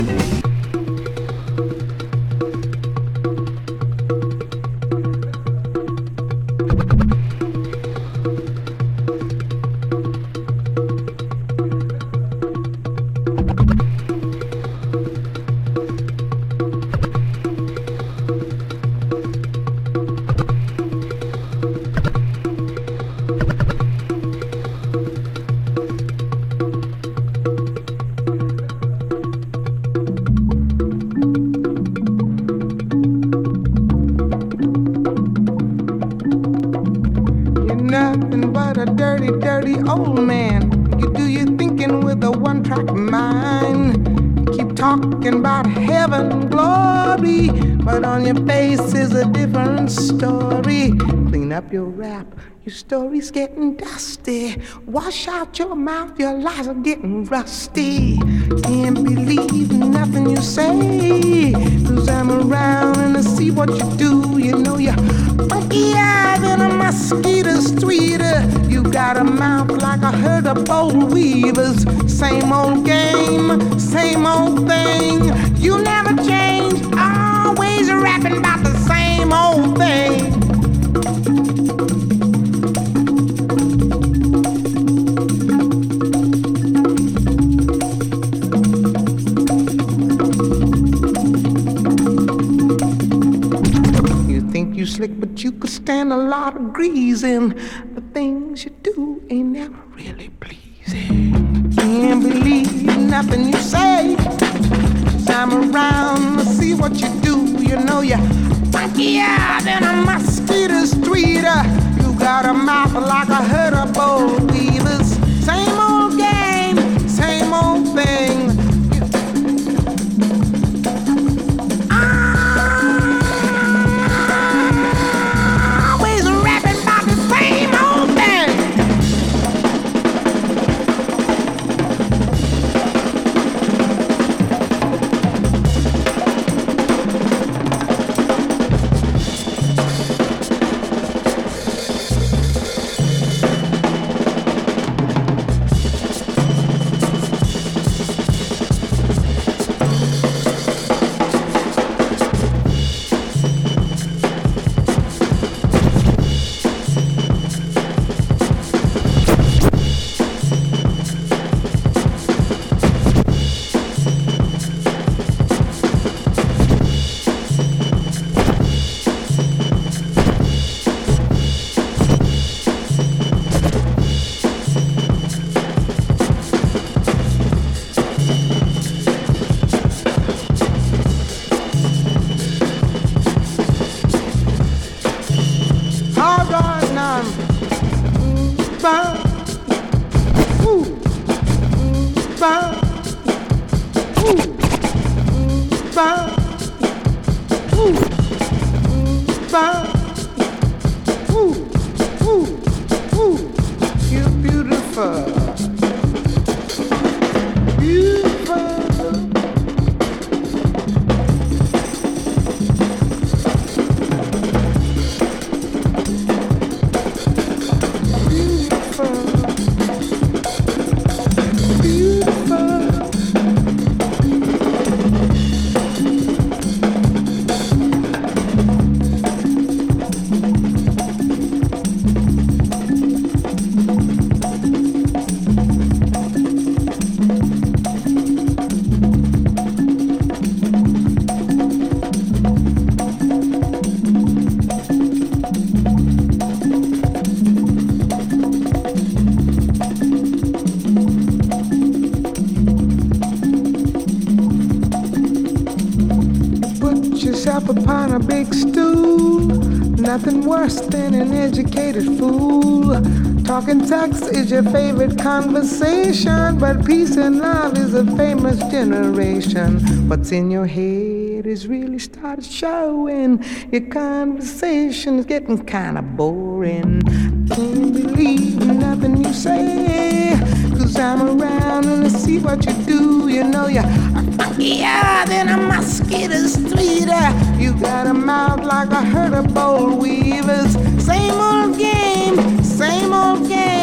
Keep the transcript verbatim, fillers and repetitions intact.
Nothing but a dirty, dirty old man. You do your thinking with a one-track mind. Keep talking about heaven and glory, but on your face is a different story. Clean up your rap, your story's getting dusty. Wash out your mouth, your lies are getting rusty. Can't believe nothing you say, 'cause I'm around and I see what you do. You know you're funkier than a mosquito's tweeter. You got a mouth like a herd of bold weavers. Same old game, same old thing. You never change, always rapping about the same old thing. You slick, but you could stand a lot of greasing. The things you do ain't never really pleasing. Can't believe nothing you say. I'm around to see what you do. You know you're funkier than a mosquito's tweeter. You got a mouth like a herd of bold weavers. Same old game, same old thing. Upon a big stool, nothing worse than an educated fool. Talking sex is your favorite conversation, but peace and love is a famous generation. What's in your head is really started showing. Your conversation is getting kinda boring. Can't believe nothing you say, 'cause I'm around and I see what you do. You know you're funkier than a mosquito's tweeter. You got a mouth like a herd of bold weavers. Same old game, same old game.